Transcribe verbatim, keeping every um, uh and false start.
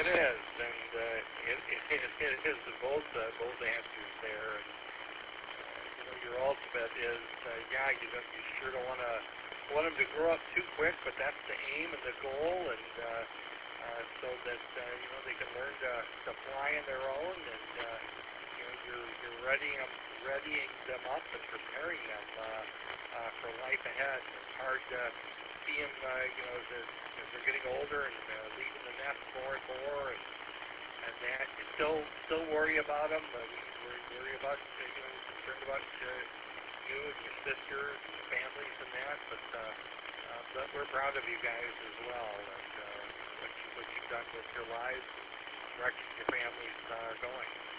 it is, and uh, it, it, it is the both uh, both answers there. And, uh, you know, your ultimate is, uh, yeah, you don't, you sure don't want to want them to grow up too quick, but that's the aim and the goal, and uh, uh, so that uh, you know they can learn to, to fly on their own, and uh, you know you're you're readying them, readying them up and preparing them uh, uh, for life ahead. It's hard to see them, uh, you know, as they're, as they're getting older and uh, leaving the nest more and more, and, and that you still still worry about them. Uh, we worry, worry about, uh, you know, concerned about uh, you and your sisters and families and that, but uh, uh, but we're proud of you guys as well, and uh, what, you, what you've done with your lives, direction your families uh, are going.